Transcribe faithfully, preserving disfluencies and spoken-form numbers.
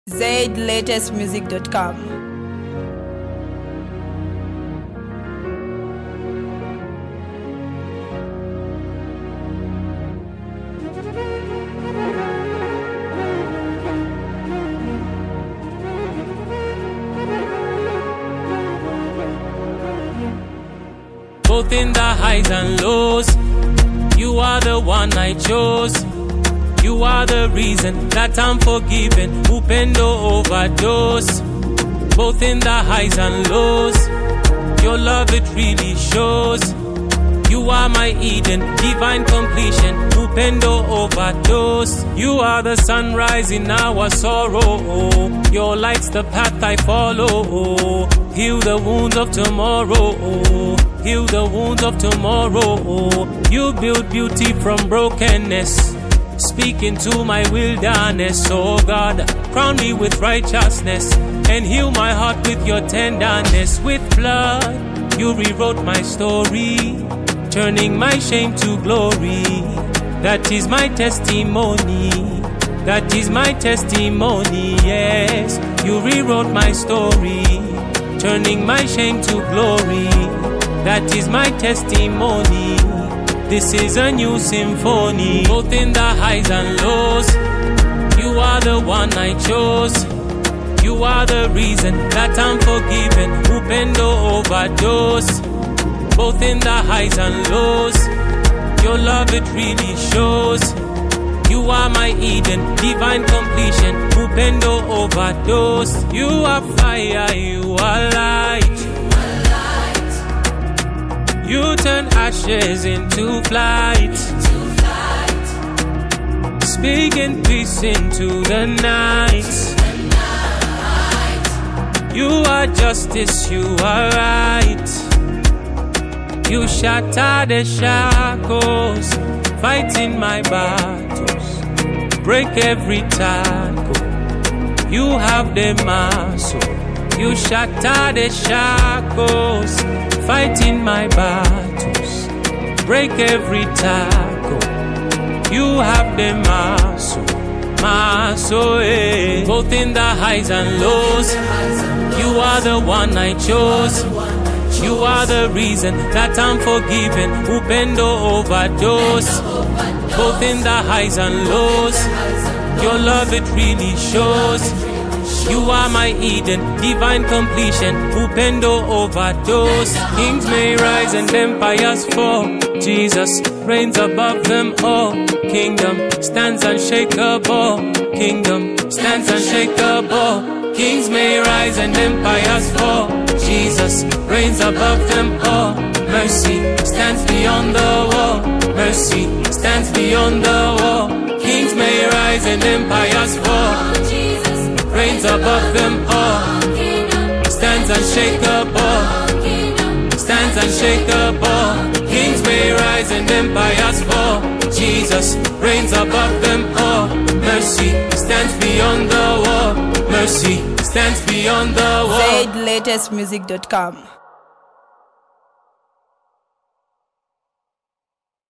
zaid latest music dot com. Both in the highs and lows, you are the one I chose. You are the reason that I'm forgiven. Upendo overdose. Both in the highs and lows, your love it really shows. You are my Eden, divine completion. Upendo overdose. You are the sunrise in our sorrow. Your light's the path I follow. Heal the wounds of tomorrow. Heal the wounds of tomorrow. You build beauty from brokenness. Speak into my wilderness, oh God. Crown me with righteousness and heal my heart with your tenderness. With blood, you rewrote my story, turning my shame to glory. That is my testimony. That is my testimony, yes. You rewrote my story, turning my shame to glory. That is my testimony. This is a new symphony. Both in the highs and lows, you are the one I chose. You are the reason that I'm forgiven. Upendo overdose. Both in the highs and lows, your love it really shows. You are my Eden, divine completion. Upendo overdose. You are fire, you are light. You turn ashes into flight. Speaking peace into the night. You are justice, you are right. You shatter the shackles, fighting my battles. Break every tackle. You have the muscle. You shatter the shackles, fighting my battles. Break every tackle. You have the muscle, muscle, eh. Both in the highs and lows, you are the one I chose. You are the reason that I'm forgiven. Upendo overdose. Both in the highs and lows, your love it really shows. You are my Eden, divine completion. Upendo overdose. Kings may rise and empires fall. Jesus reigns above them all. Kingdom stands unshakable. Kingdom stands unshakable. Kings may rise and empires fall. Jesus reigns above them all. Mercy stands beyond the wall. Mercy stands beyond the wall. Kings may rise and empires fall. Reigns above them all. Stands unshakable. Stands unshakable. Kings may rise and empires fall. Jesus reigns above them all. Mercy stands beyond the wall. Mercy stands beyond the wall. zaid latest music dot com.